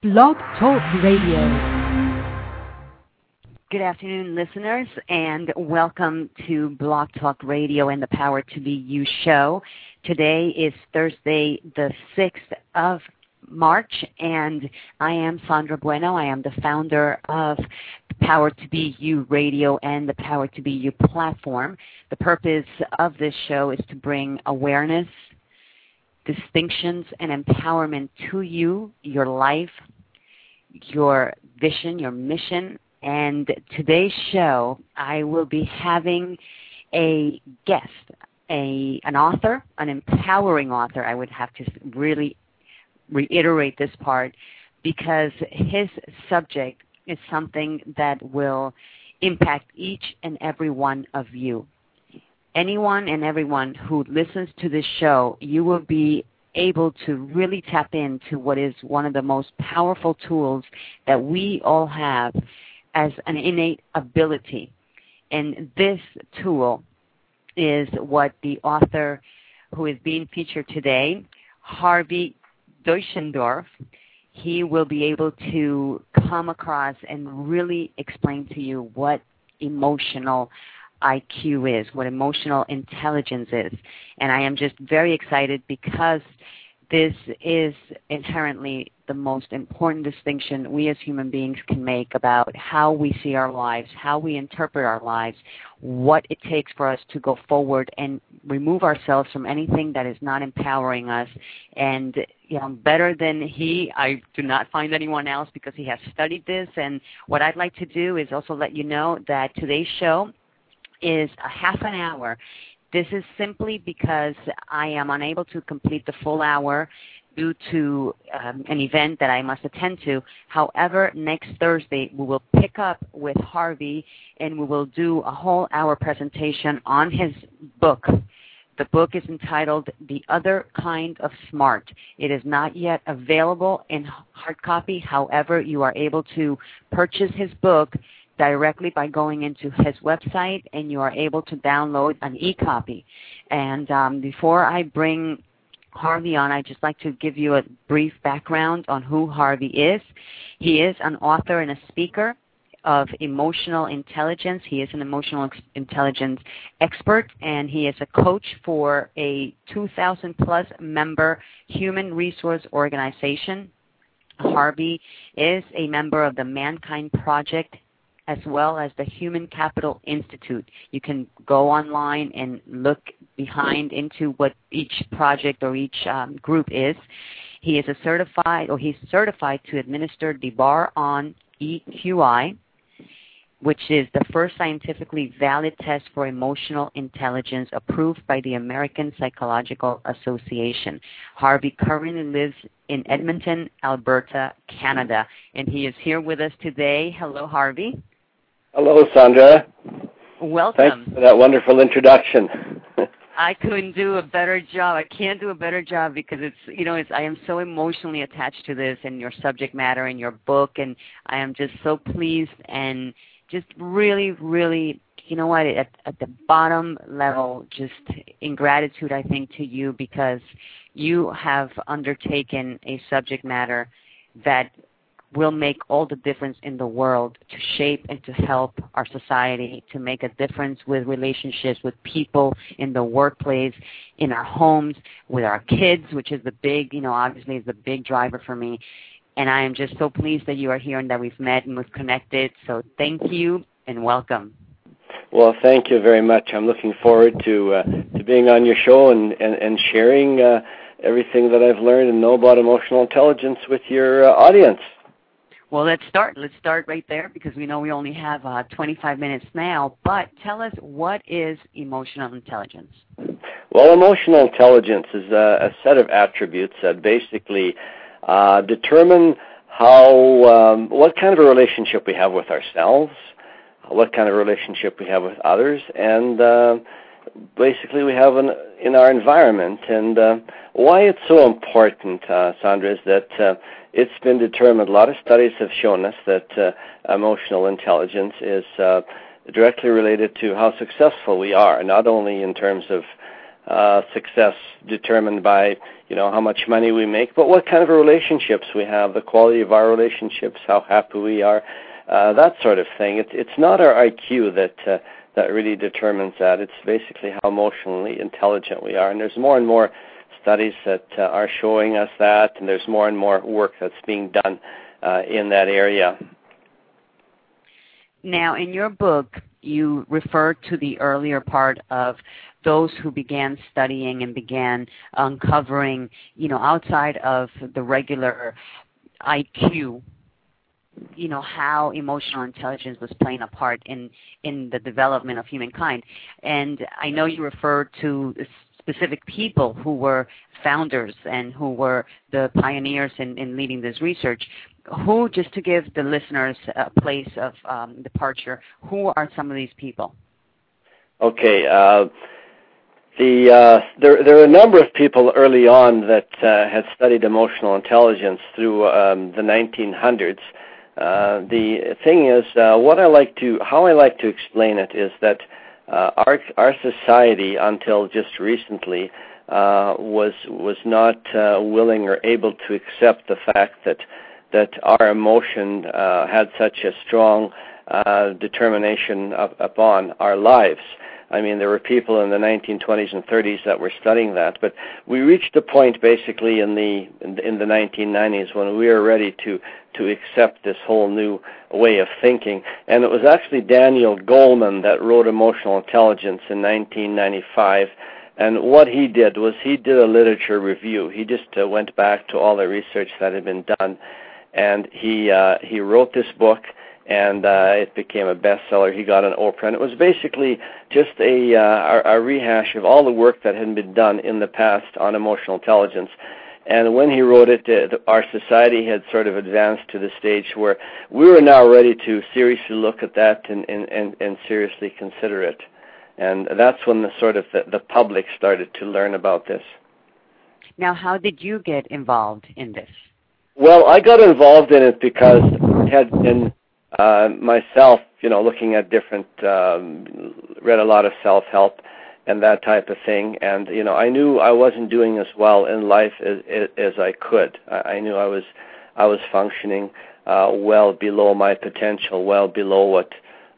Blog Talk Radio. Good afternoon, listeners, and welcome to Blog Talk Radio and the Power to Be You show. Today is Thursday, the 6th of March, and I am Sandra Bueno. I am the founder of the Power to Be You Radio and the Power to Be You platform. The purpose of this show is to bring awareness, distinctions, and empowerment to you, your life, your vision, your mission. And today's show, I will be having a guest, an author, an empowering author. I would have to really reiterate this part because his subject is something that will impact each and every one of you. Anyone and everyone who listens to this show, you will be able to really tap into what is one of the most powerful tools that we all have as an innate ability. And this tool is what the author who is being featured today, Harvey Deutschendorf, he will be able to come across and really explain to you what emotional IQ is, what emotional intelligence is. And I am just very excited because this is inherently the most important distinction we as human beings can make about how we see our lives, how we interpret our lives, what it takes for us to go forward and remove ourselves from anything that is not empowering us. And better than he, I do not find anyone else because he has studied this. And what I'd like to do is also let you know that today's show is a half an hour. This is simply because I am unable to complete the full hour due to an event that I must attend to. However, next Thursday we will pick up with Harvey and we will do a whole hour presentation on his book. The book is entitled The Other Kind of Smart. It is not yet available in hard copy. However, you are able to purchase his book directly by going into his website, and you are able to download an e-copy. And before I bring Harvey on, I'd just like to give you a brief background on who Harvey is. He is an author and a speaker of emotional intelligence. He is an emotional intelligence expert, and he is a coach for a 2,000-plus member human resource organization. Harvey is a member of the Mankind Project as well as the Human Capital Institute. You can go online and look behind into what each project or each group is. He is he's certified to administer the bar on EQI, which is the first scientifically valid test for emotional intelligence approved by the American Psychological Association. Harvey currently lives in Edmonton, Alberta, Canada, and he is here with us today. Hello, Harvey. Hello, Sandra. Welcome. Thanks for that wonderful introduction. I couldn't do a better job. I can't do a better job because I am so emotionally attached to this and your subject matter and your book, and I am just so pleased and just really, really, at the bottom level, just in gratitude, I think, to you because you have undertaken a subject matter that will make all the difference in the world to shape and to help our society, to make a difference with relationships with people in the workplace, in our homes, with our kids, which is the big, obviously is the big driver for me. And I am just so pleased that you are here and that we've met and we've connected. So thank you and welcome. Well, thank you very much. I'm looking forward to being on your show and sharing everything that I've learned and know about emotional intelligence with your audience. Well, let's start. Let's start right there because we know we only have 25 minutes now. But tell us, what is emotional intelligence? Well, emotional intelligence is a set of attributes that basically determine what kind of a relationship we have with ourselves, what kind of relationship we have with others, and basically we have in our environment. And why it's so important, Sandra, is that it's been determined, a lot of studies have shown us that emotional intelligence is directly related to how successful we are, not only in terms of success determined by, how much money we make, but what kind of relationships we have, the quality of our relationships, how happy we are, that sort of thing. It's not our IQ that really determines that. It's basically how emotionally intelligent we are. And there's more and more studies that are showing us that, and there's more and more work that's being done in that area. Now, in your book, you refer to the earlier part of those who began studying and began uncovering, outside of the regular IQ, how emotional intelligence was playing a part in the development of humankind. And I know you refer to specific people who were founders and who were the pioneers in leading this research. Who, just to give the listeners a place of departure, who are some of these people? Okay. There are a number of people early on that had studied emotional intelligence through the 1900s. The thing is, how I like to explain it is that our society, until just recently, was not willing or able to accept the fact that our emotion had such a strong determination upon our lives. I mean, there were people in the 1920s and 30s that were studying that, but we reached a point basically in the 1990s when we were ready to accept this whole new way of thinking. And it was actually Daniel Goleman that wrote Emotional Intelligence in 1995. And what he did was he did a literature review. He just went back to all the research that had been done, and he wrote this book. And it became a bestseller. He got an Oprah, and it was basically just a rehash of all the work that had been done in the past on emotional intelligence. And when he wrote it, our society had sort of advanced to the stage where we were now ready to seriously look at that and seriously consider it. And that's when the public started to learn about this. Now, how did you get involved in this? Well, I got involved in it because I had been myself, looking at different, read a lot of self-help and that type of thing. And, I knew I wasn't doing as well in life as I could. I knew I was functioning well below my potential, well below what,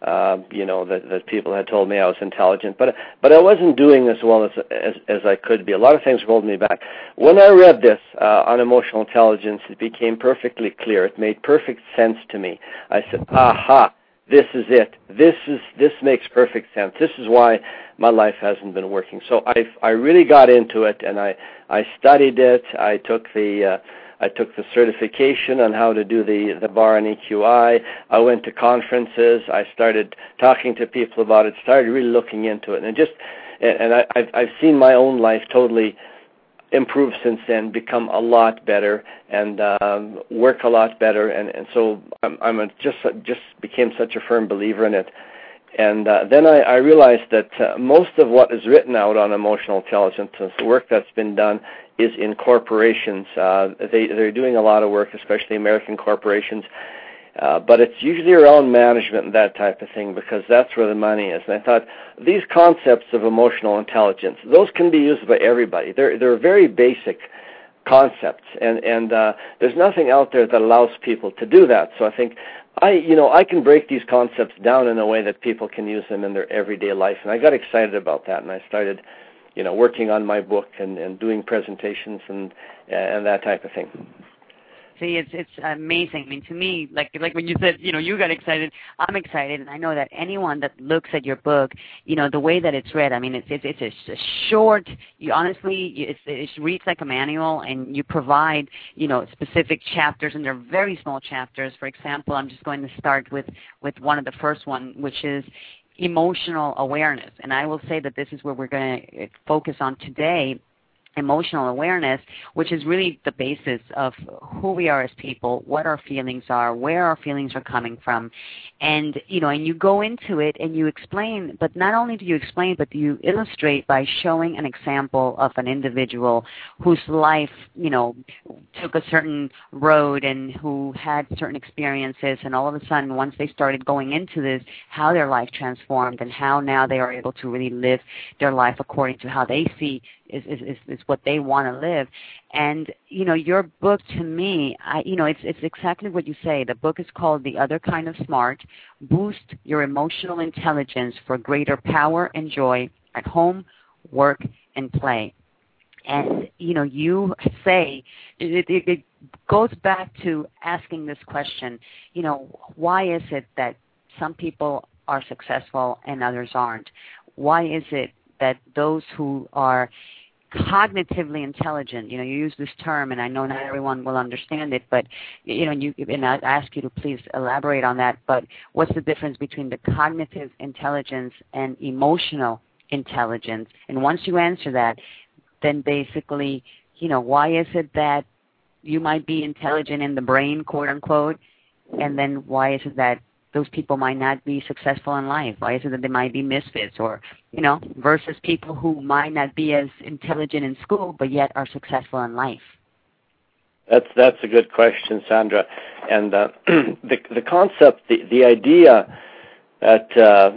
that people had told me I was intelligent. But I wasn't doing as well as I could be. A lot of things were holding me back. When I read this on emotional intelligence, it became perfectly clear. It made perfect sense to me. I said, aha, this is it. This makes perfect sense. This is why my life hasn't been working. So I really got into it, and I studied it. I took the certification on how to do the bar and EQI. I went to conferences. I started talking to people about it. Started really looking into it, and I've seen my own life totally improve since then, become a lot better, and work a lot better. And so I'm just became such a firm believer in it. And then I realized that most of what is written out on emotional intelligence, the work that's been done, is in corporations. They're doing a lot of work, especially American corporations, but it's usually around management and that type of thing, because that's where the money is. And I thought, these concepts of emotional intelligence, those can be used by everybody. They're very basic concepts, and there's nothing out there that allows people to do that. So I think I can break these concepts down in a way that people can use them in their everyday life. And I got excited about that, and I started working on my book and doing presentations and that type of thing. See, it's amazing. I mean, to me, like when you said, you got excited, I'm excited, and I know that anyone that looks at your book, the way that it's read, I mean, it's a short. It reads like a manual, and you provide, specific chapters, and they're very small chapters. For example, I'm just going to start with one of the first one, which is emotional awareness, and I will say that this is where we're going to focus on today. emotional awareness, which is really the basis of who we are as people, what our feelings are, where our feelings are coming from. And, and you go into it and you explain, but not only do you explain, but you illustrate by showing an example of an individual whose life, took a certain road and who had certain experiences, and all of a sudden, once they started going into this, how their life transformed and how now they are able to really live their life according to how they see is what they want to live. And, your book to me, it's exactly what you say. The book is called The Other Kind of Smart, Boost Your Emotional Intelligence for Greater Power and Joy at Home, Work, and Play. And, you say, it goes back to asking this question, why is it that some people are successful and others aren't? Why is it that those who are cognitively intelligent, you use this term, and I know not everyone will understand it, but, and I ask you to please elaborate on that, but what's the difference between the cognitive intelligence and emotional intelligence? And once you answer that, then basically, why is it that you might be intelligent in the brain, quote unquote, and then why is it that those people might not be successful in life? Why is it that they might be misfits, or, versus people who might not be as intelligent in school but yet are successful in life? That's a good question, Sandra. And the concept, the idea that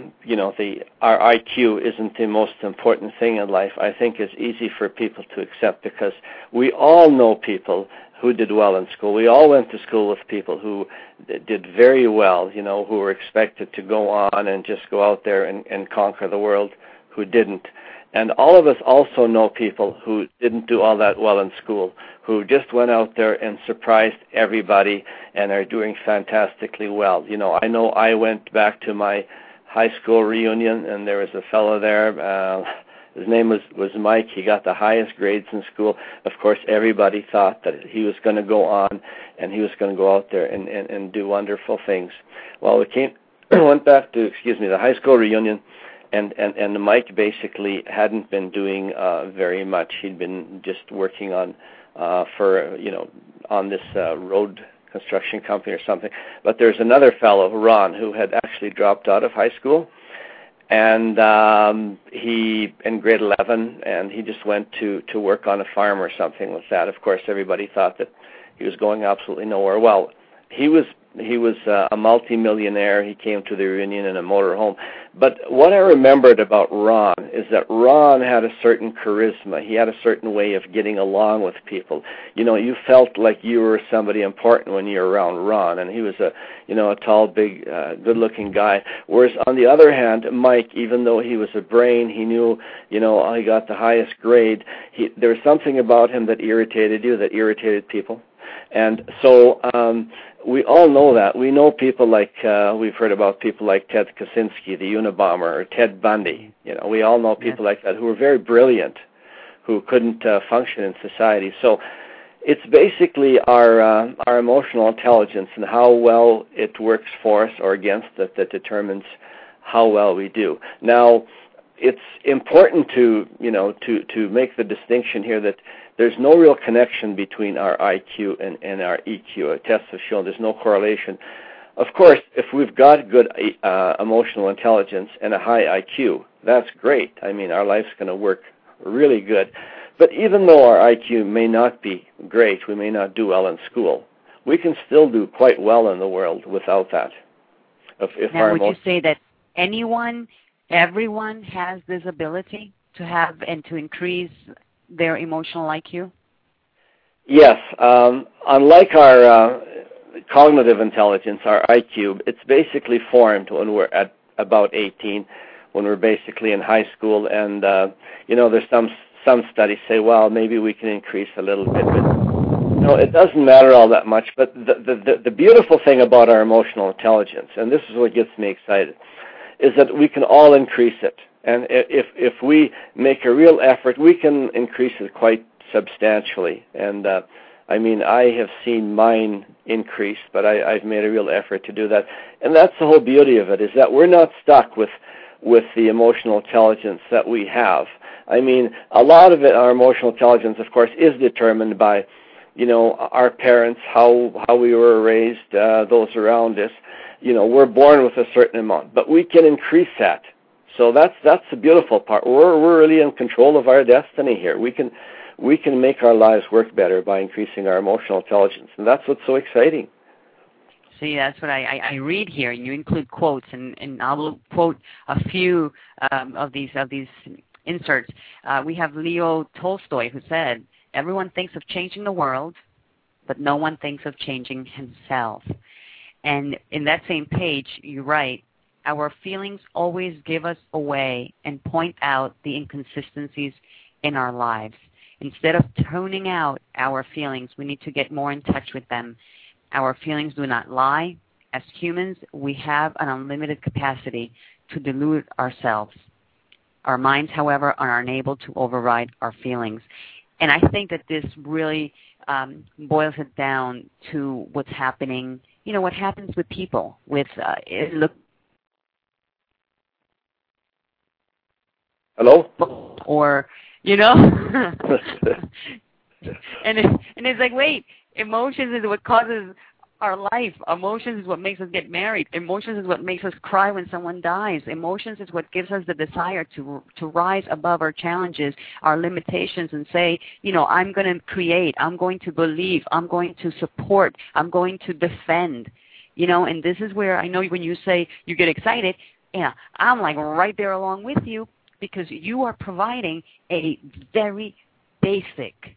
our IQ isn't the most important thing in life, I think is easy for people to accept, because we all know people who did well in school. We all went to school with people who did very well, who were expected to go on and just go out there and conquer the world, who didn't. And all of us also know people who didn't do all that well in school, who just went out there and surprised everybody and are doing fantastically well. I know I went back to my high school reunion, and there was a fellow there, his name was Mike. He got the highest grades in school. Of course, everybody thought that he was going to go on and he was going to go out there and do wonderful things. Well, we went back to, the high school reunion, and Mike basically hadn't been doing very much. He'd been just working on on this road construction company or something. But there's another fellow, Ron, who had actually dropped out of high school. And he, in grade 11, and he just went to work on a farm or something with that. Of course, everybody thought that he was going absolutely nowhere. Well, he was a multimillionaire. He came to the reunion in a motorhome. But what I remembered about Ron is that Ron had a certain charisma. He had a certain way of getting along with people. You felt like you were somebody important when you were around Ron, and he was a tall, big, good-looking guy. Whereas on the other hand, Mike, even though he was a brain, he knew, he got the highest grade. There was something about him that irritated you, that irritated people. And so we all know that. We know people like, we've heard about people like Ted Kaczynski, the Unabomber, or Ted Bundy. We all know people like that who were very brilliant, who couldn't function in society. So it's basically our emotional intelligence and how well it works for us or against it that determines how well we do. Now, it's important to make the distinction here that there's no real connection between our IQ and our EQ. Tests have shown there's no correlation. Of course, if we've got good emotional intelligence and a high IQ, that's great. I mean, our life's going to work really good. But even though our IQ may not be great, we may not do well in school, we can still do quite well in the world without that. Now, would you say that everyone has this ability to have and to increase their emotional IQ? Yes. Unlike our cognitive intelligence, our IQ, it's basically formed when we're at about 18, when we're basically in high school. And, there's some studies say, well, maybe we can increase a little bit. But, it doesn't matter all that much. But the beautiful thing about our emotional intelligence, and this is what gets me excited, is that we can all increase it. And if we make a real effort, we can increase it quite substantially. And I have seen mine increase, but I've made a real effort to do that. And that's the whole beauty of it, is that we're not stuck with the emotional intelligence that we have. I mean, a lot of it, our emotional intelligence, of course, is determined by, our parents, how we were raised, those around us. We're born with a certain amount, but we can increase that. So that's the beautiful part. We're really in control of our destiny here. We can make our lives work better by increasing our emotional intelligence, and that's what's so exciting. See, that's what I read here. You include quotes, and I will quote a few of these inserts. We have Leo Tolstoy, who said, "Everyone thinks of changing the world, but no one thinks of changing himself." And in that same page, you write, "Our feelings always give us away and point out the inconsistencies in our lives. Instead of tuning out our feelings, we need to get more in touch with them. Our feelings do not lie. As humans, we have an unlimited capacity to delude ourselves. Our minds, however, are unable to override our feelings." And I think that this really boils it down to what's happening, what happens with people, with Hello? Or, and it's like, wait, emotions is what causes our life. Emotions is what makes us get married. Emotions is what makes us cry when someone dies. Emotions is what gives us the desire to rise above our challenges, our limitations, and say, I'm going to create, I'm going to believe, I'm going to support, I'm going to defend. And this is where I know when you say you get excited, I'm like right there along with you, because you are providing a very basic,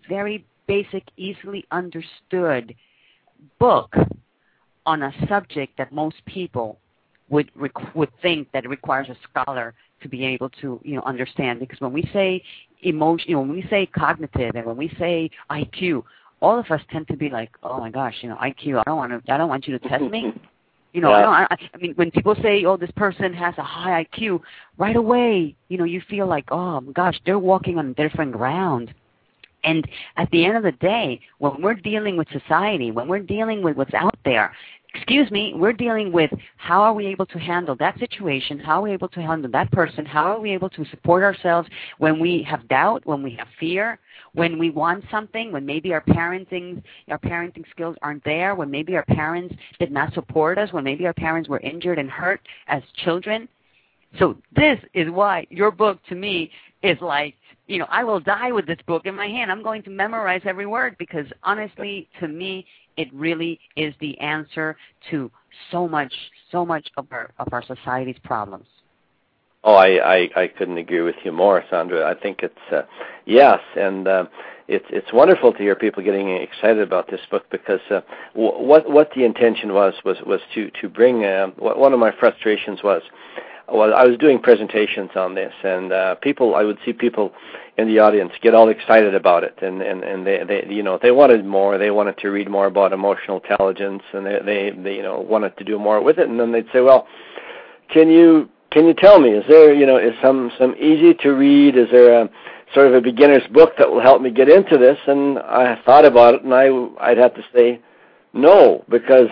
easily understood book on a subject that most people would think that it requires a scholar to be able to understand. Because when we say emotion, when we say cognitive, and when we say IQ, all of us tend to be like, oh my gosh, IQ. I don't want you to test me. I mean, when people say, oh, this person has a high IQ, right away, you feel like, oh gosh, they're walking on different ground. And at the end of the day, when we're dealing with society, when we're dealing with what's out there, we're dealing with how are we able to handle that situation, how are we able to handle that person, how are we able to support ourselves when we have doubt, when we have fear, when we want something, when maybe our parenting skills aren't there, when maybe our parents did not support us, when maybe our parents were injured and hurt as children. So this is why your book to me is like, I will die with this book in my hand. I'm going to memorize every word, because honestly, to me, it really is the answer to so much of our society's problems. Oh, I couldn't agree with you more, Sandra. I think it's yes, and it's wonderful to hear people getting excited about this book, because what the intention was to bring. One of my frustrations was I was doing presentations on this, and I would see people in the audience get all excited about it, and they wanted more. They wanted to read more about emotional intelligence, and they wanted to do more with it. And then they'd say, well, can you tell me, is there is some easy to read? Is there a sort of a beginner's book that will help me get into this? And I thought about it, and I'd have to say no, because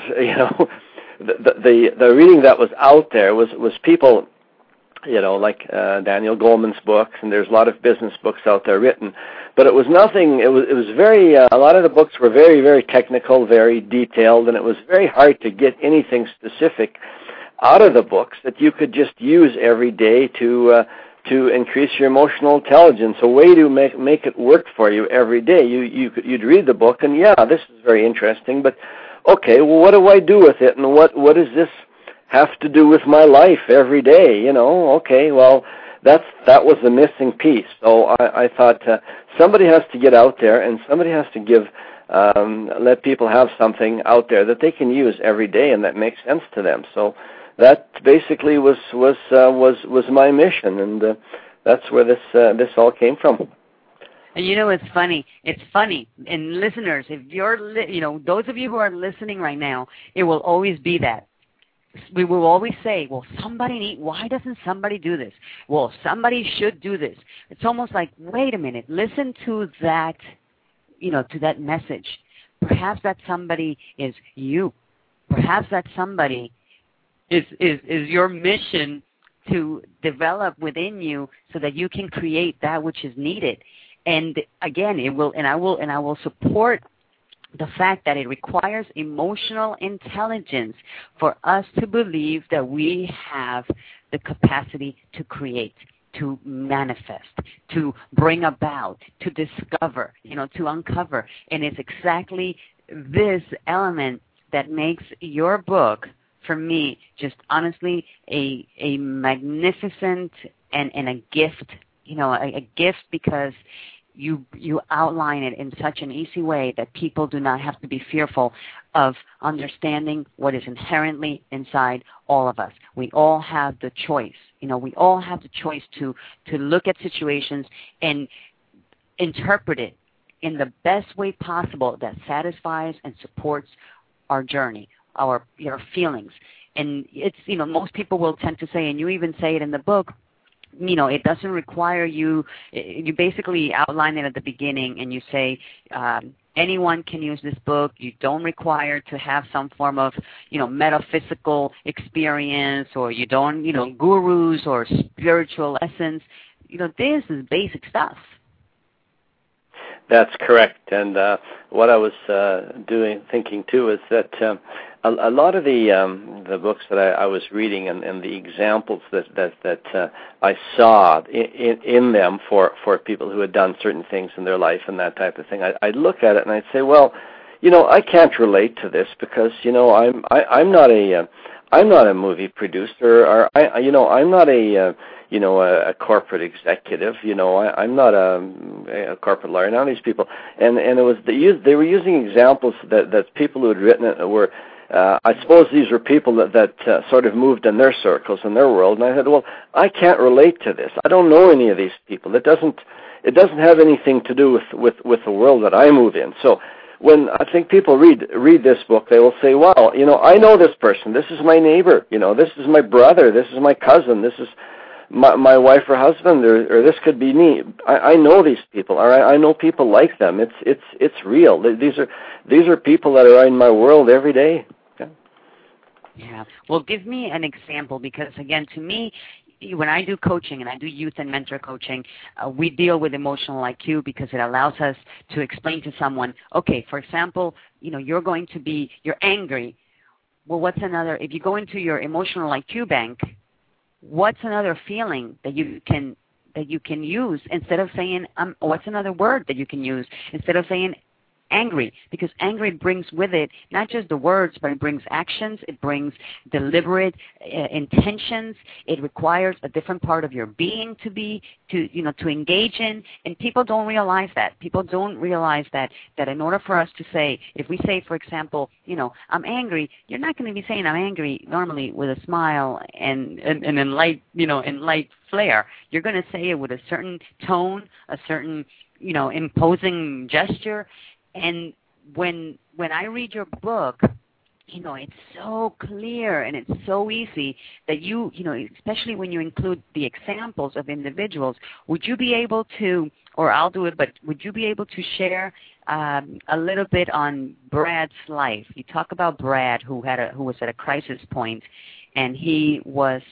the reading that was out there was people, like Daniel Goleman's books, and there's a lot of business books out there written, but it was nothing. It was very a lot of the books were very, very technical, very detailed, and it was very hard to get anything specific out of the books that you could just use every day to increase your emotional intelligence. A way to make it work for you every day. You'd read the book, and this is very interesting, but okay, well, what do I do with it, and what does this have to do with my life every day? Okay, well, that was the missing piece. So I thought somebody has to get out there, and somebody has to give let people have something out there that they can use every day and that makes sense to them. So that basically was my mission, and that's where this all came from. And it's funny. It's funny. And listeners, if you're, those of you who are listening right now, it will always be that. We will always say, well, why doesn't somebody do this? Well, somebody should do this. It's almost like, wait a minute, listen to that, to that message. Perhaps that somebody is you. Perhaps that somebody is your mission to develop within you so that you can create that which is needed. And again, I will support the fact that it requires emotional intelligence for us to believe that we have the capacity to create, to manifest, to bring about, to discover, to uncover. And it's exactly this element that makes your book, for me, just honestly a magnificent and a gift, a gift because you outline it in such an easy way that people do not have to be fearful of understanding what is inherently inside all of us. We all have the choice. We all have the choice to look at situations and interpret it in the best way possible that satisfies and supports our journey, our feelings. And it's, most people will tend to say, and you even say it in the book, it doesn't require you basically outline it at the beginning and you say, anyone can use this book. You don't require to have some form of, metaphysical experience, or you don't, gurus or spiritual lessons. This is basic stuff. That's correct. And what I was thinking too, is that a lot of the books that I was reading and the examples that I saw in them for people who had done certain things in their life and that type of thing, I'd look at it and I'd say, well, I can't relate to this because I'm not a movie producer, or I'm not a corporate executive. I'm not a corporate lawyer. None of these people, and it was they were using examples that people who had written it were. I suppose these were people that sort of moved in their circles, in their world, and I said, well, I can't relate to this. I don't know any of these people. It doesn't have anything to do with the world that I move in. So when I think people read this book, they will say, well, I know this person. This is my neighbor. This is my brother. This is my cousin. This is my wife or husband, or this could be me. I know these people, or I know people like them. It's real. These are people that are in my world every day. Yeah. Well, give me an example, because again, to me, when I do coaching, and I do youth and mentor coaching, we deal with emotional IQ because it allows us to explain to someone, okay, for example, you're angry. Well, what's another, if you go into your emotional IQ bank, what's another feeling that you can use instead of saying, what's another word that you can use instead of saying angry? Because angry brings with it not just the words, but it brings actions, it brings deliberate intentions. It requires a different part of your being to engage in, and people don't realize that. People don't realize that in order for us to say, if we say, for example, I'm angry, you're not going to be saying I'm angry normally with a smile and in light, in light flair. You're going to say it with a certain tone, a certain, imposing gesture. And when I read your book, it's so clear and it's so easy that especially when you include the examples of individuals, would you be able to, or I'll do it, but would you be able to share a little bit on Brad's life? You talk about Brad, who was at a crisis point, and he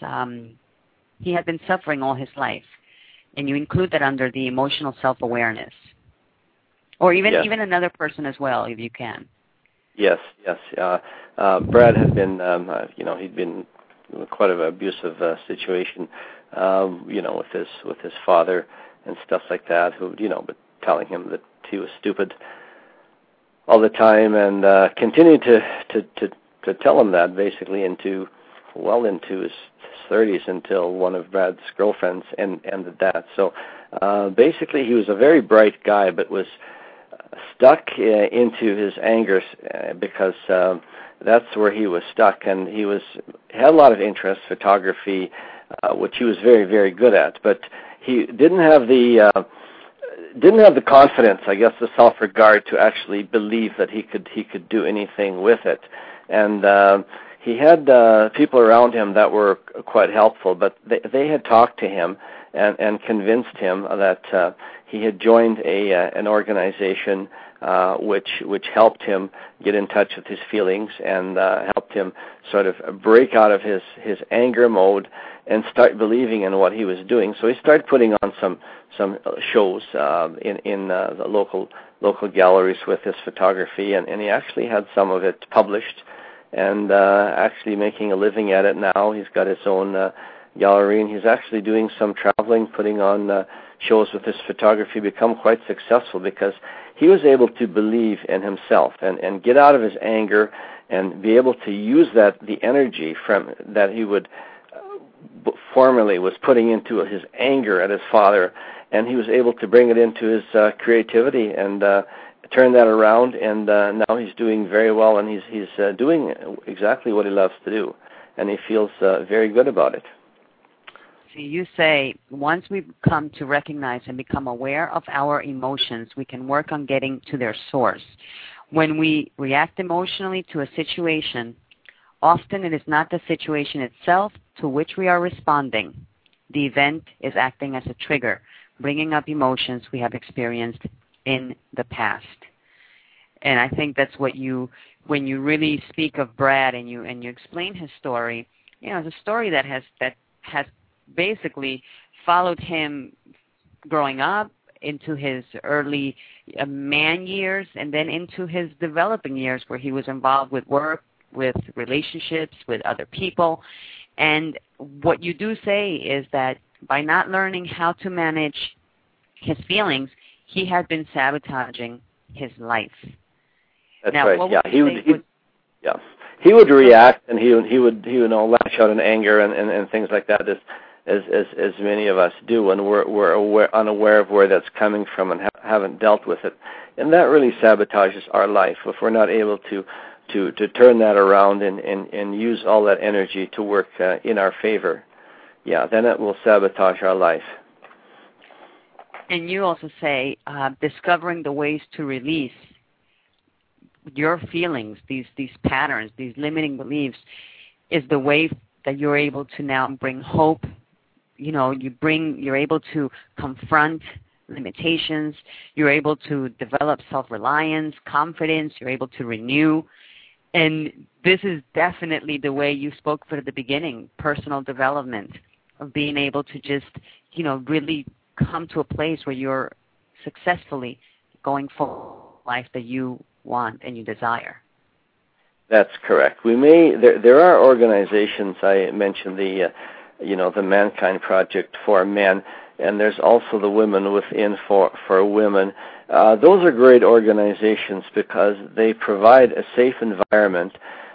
had been suffering all his life, and you include that under the emotional self-awareness. Or even another person as well, if you can. Yes. Brad had been, he'd been in quite an abusive situation, with his father and stuff like that. Who, but telling him that he was stupid all the time, and continued to tell him that basically into his 30s, until one of Brad's girlfriends ended that. So basically, he was a very bright guy, but was stuck into his anger because that's where he was stuck, and he had a lot of interest, photography, which he was very, very good at, but he didn't have the confidence, I guess, the self-regard to actually believe that he could do anything with it. And he had people around him that were quite helpful, but they had talked to him and convinced him that he had joined an organization which helped him get in touch with his feelings and helped him sort of break out of his anger mode and start believing in what he was doing. So he started putting on some shows in the local galleries with his photography, and he actually had some of it published and actually making a living at it now. He's got his own gallery, and he's actually doing some traveling, putting on shows with his photography, become quite successful because he was able to believe in himself and get out of his anger and be able to use the energy from that he would formerly was putting into his anger at his father, and he was able to bring it into his creativity and turn that around, and now he's doing very well, and he's doing exactly what he loves to do, and he feels very good about it. So you say once we come to recognize and become aware of our emotions, we can work on getting to their source. When we react emotionally to a situation, often it is not the situation itself to which we are responding. The event is acting as a trigger, bringing up emotions we have experienced in the past. And I think that's what when you really speak of Brad and you explain his story, it's a story that has basically followed him growing up into his early man years and then into his developing years where he was involved with work, with relationships, with other people. And what you do say is that by not learning how to manage his feelings, he had been sabotaging his life. That's now, right. What yeah, would he would react, and he would lash out in anger and things like that, as many of us do, and we're unaware of where that's coming from and haven't dealt with it, and that really sabotages our life if we're not able to turn that around and use all that energy to work in our favor. Yeah, then it will sabotage our life. And you also say discovering the ways to release your feelings, these patterns, these limiting beliefs, is the way that you're able to now bring hope. You're able to confront limitations. You're able to develop self-reliance, confidence. You're able to renew. And this is definitely the way you spoke for the beginning, personal development, of being able to just, really come to a place where you're successfully going for life that you want and you desire. That's correct. There are organizations. I mentioned the Mankind Project for Men, and there's also the Women Within for Women. Those are great organizations because they provide a safe environment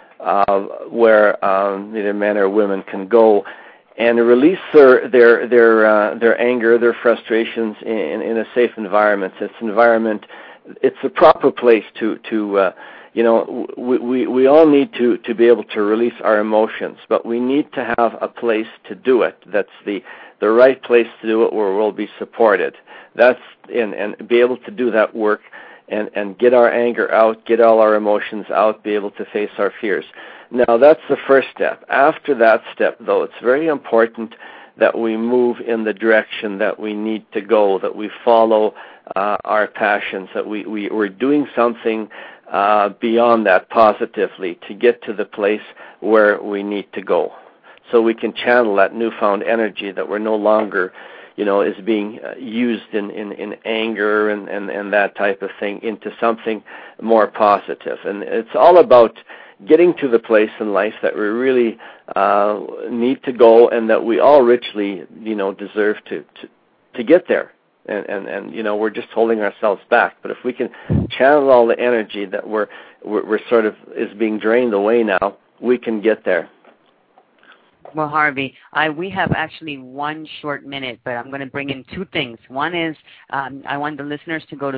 where either men or women can go and release their anger, their frustrations in a safe environment. It's the proper place to we all need to be able to release our emotions, but we need to have a place to do it. That's the right place to do it where we'll be supported. That's and be able to do that work and get our anger out, get all our emotions out, be able to face our fears. Now, that's the first step. After that step, though, it's very important that we move in the direction that we need to go, that we follow our passions, that we're doing something beyond that positively to get to the place where we need to go. So we can channel that newfound energy that we're no longer, is being used in anger and that type of thing into something more positive. And it's all about getting to the place in life that we really need to go and that we all richly, deserve to get there. And we're just holding ourselves back. But if we can channel all the energy that we're sort of is being drained away now, we can get there. Well, Harvey, we have actually 1 short minute, but I'm going to bring in 2 things. One is I want the listeners to go to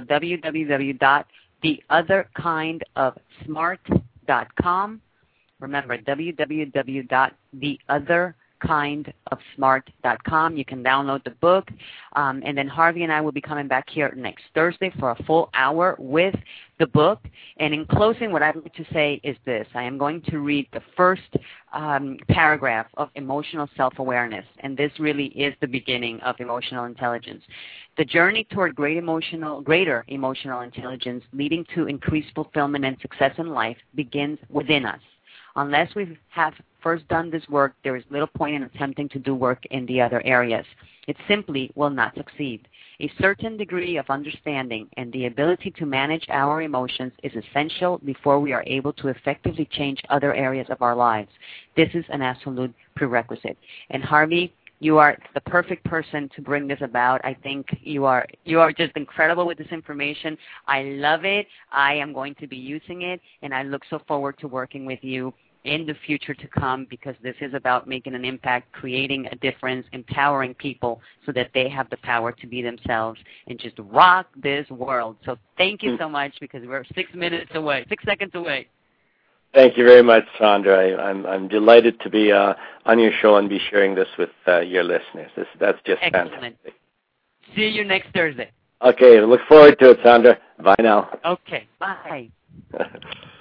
www.theotherkindofsmart.com. Remember, www.theotherkindofsmart.com. kindofsmart.com. You can download the book. And then Harvey and I will be coming back here next Thursday for a full hour with the book. And in closing, what I'd like to say is this. I am going to read the first paragraph of Emotional Self-Awareness, and this really is the beginning of emotional intelligence. The journey toward greater emotional intelligence leading to increased fulfillment and success in life begins within us. Unless we have first done this work, there is little point in attempting to do work in the other areas. It simply will not succeed. A certain degree of understanding and the ability to manage our emotions is essential before we are able to effectively change other areas of our lives. This is an absolute prerequisite. And Harvey, you are the perfect person to bring this about. I think you are just incredible with this information. I love it. I am going to be using it, and I look so forward to working with you in the future to come, because this is about making an impact, creating a difference, empowering people so that they have the power to be themselves and just rock this world. So thank you so much, because we're 6 seconds away. Thank you very much, Sandra. I'm delighted to be on your show and be sharing this with your listeners. That's just excellent. Fantastic. See you next Thursday. Okay, look forward to it, Sandra. Bye now. Okay, bye.